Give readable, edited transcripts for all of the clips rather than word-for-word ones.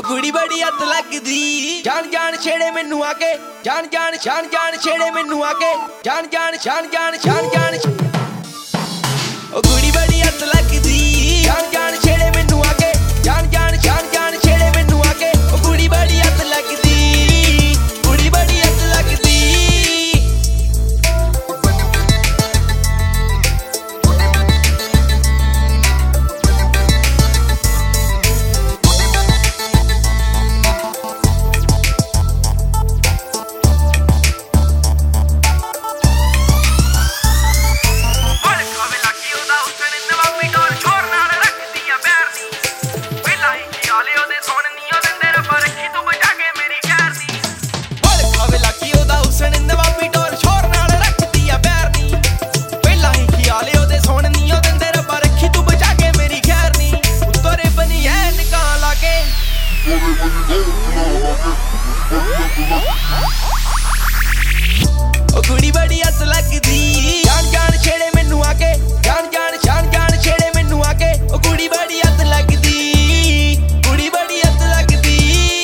कुड़ी बड़ी हथ लगदी जान जान छेड़े मैनू आके जान जान शान जान छेड़े मैनू आके जान जान शान जान शान जान कुड़ी बड़ी हथ लगदी जान जान छेड़े मैनू आके जान जान शान जान छेड़े मैनू आके कुड़ी बड़ी हथ लगदी कुड़ी बड़ी हथ लगदी कुड़ी बड़ी हथ लगदी जान जान छेड़े मैनू आके जान जान शान जान छेड़े मैनू आके कुड़ी बड़ी हथ लगदी कुड़ी बड़ी हथ लगदी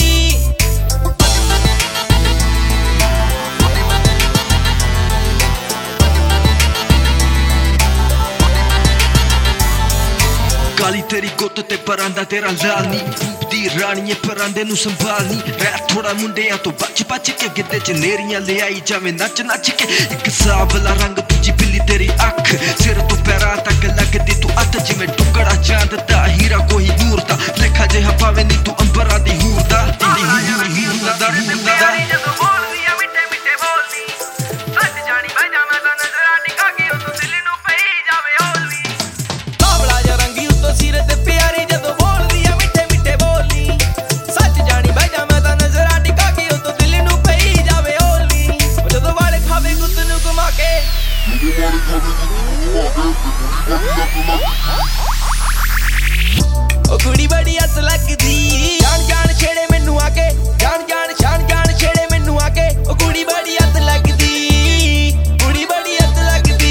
काली तेरी गुत्त ते परांदा तेरा लाल नी दी रानिए परांदे नू संभालनी रै थोड़ा मुंडिया तो बच बच के गिद्दे च नेरियां ले आई जावे नच नच के एक सावला रंग तुझी बिल्ली तेरी अख सिर तो पैरां तक लगदी तू अत जिवें टुकड़ा चांद दा हीरा कोई नूर दा लेखा जिहा पावे नी तू अंबरां दी हूर दा कुड़ी बड़ी हथ लगदी जान जान छेड़े मैनू आके जान जान शान जान छेड़े मैनू आके कुड़ी बड़ी हथ लगदी कुड़ी बड़ी हथ लगदी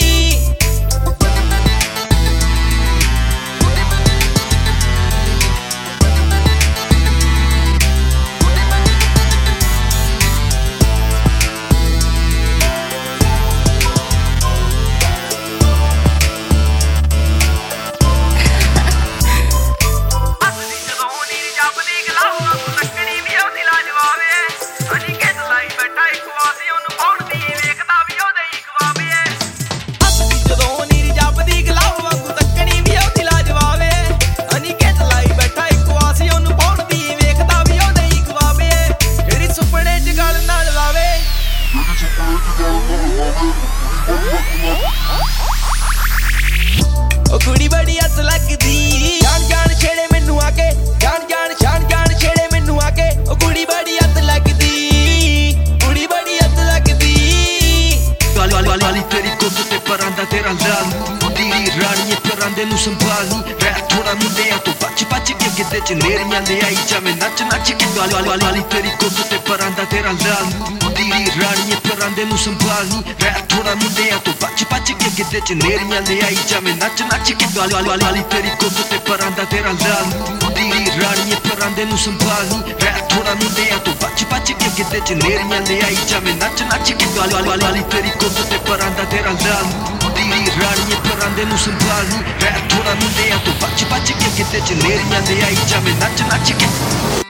कुड़ी बड़ी हथ लगदी जान जान छेड़े मैनू आके जान जान शान जान छेड़े मैनू आके कुड़ी बड़ी हथ लगदी कुड़ी बड़ी हथ लगदी काली तेरी गुत्त ते परांदा तेरा लाल तेरी रानिए परांदे नू संभालनी रै थोड़ा मुंडिया तो बच बच के गिद्दे च नेरियां ले आई जावे नच नच के काली तेरी गुत्त ते परांदा तेरा लाल तेरी रानिए परांदे नू संभालनी रै थोड़ा मुंडिया तो बच बच के गिद्दे च नेरियां ले आई जावे नच नच के काली तेरी गुत्त ते परांदा तेरा लाल तेरी रानिए परांदे नू संभालनी रै थोड़ा मुंडिया तो बच बच के गिद्दे च नेरियां ले आई जावे नच नच के काली तेरी गुत्त ते परांदा तेरा लाल तेरी रानिए परांदे नू संभालनी रै थोड़ा मुंडिया तो बच बच के गिद्दे च नेरियां ले आई जावे नच नच के